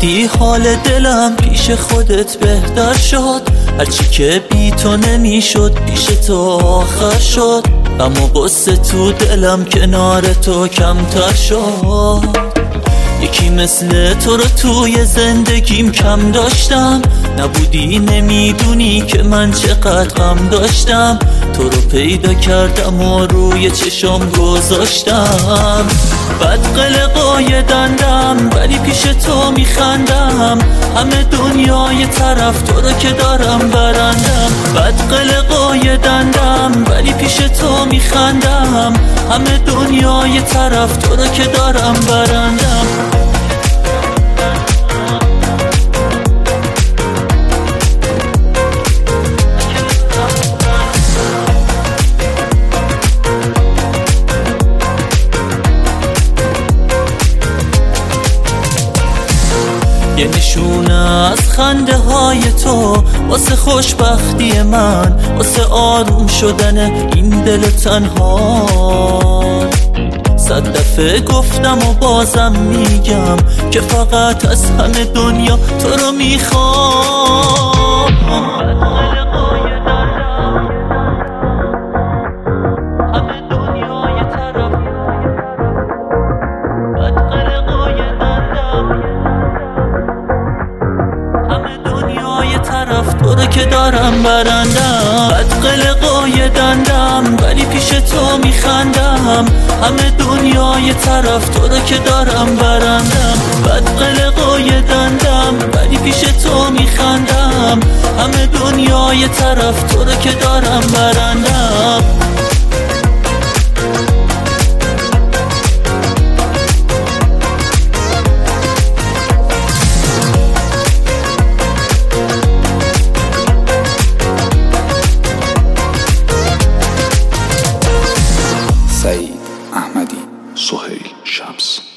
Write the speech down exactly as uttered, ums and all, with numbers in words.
رفتی حال دلم پیش خودت بهتر شد، هرچی که بی تو نمیشد پیش تو آخر شد. غم و غصه تو دلم کنار تو کمتر شد. یکی مثل تو رو توی زندگیم کم داشتم، نبودی نمیدونی که من چقدر غم داشتم. تو رو پیدا کردم و روی چشم گذاشتم. بد قلقای دندم ولی پیش تو میخندم، همه دنیای طرف تو رو که دارم برندم. بد قلقای دندم ولی پیش تو میخندم، همه دنیای طرف تو رو که دارم برندم. یه نشونه از خنده های تو واسه خوشبختی من، واسه آروم شدن این دل تنها. صد دفعه گفتم و بازم میگم که فقط از همه دنیا تو رو میخوام. همه دنیای طرف بد قلقای دندم، همه دنیای طرف تو رو که دارم برندم. بد قلقای دندم ولی پیش تو میخندم، همه دنیای طرف تو رو که دارم برندم. بد قلقای دندم ولی پیش تو میخندم، همه دنیای طرف تو رو که دارم برندم. سعید احمدی، سهیل شمس.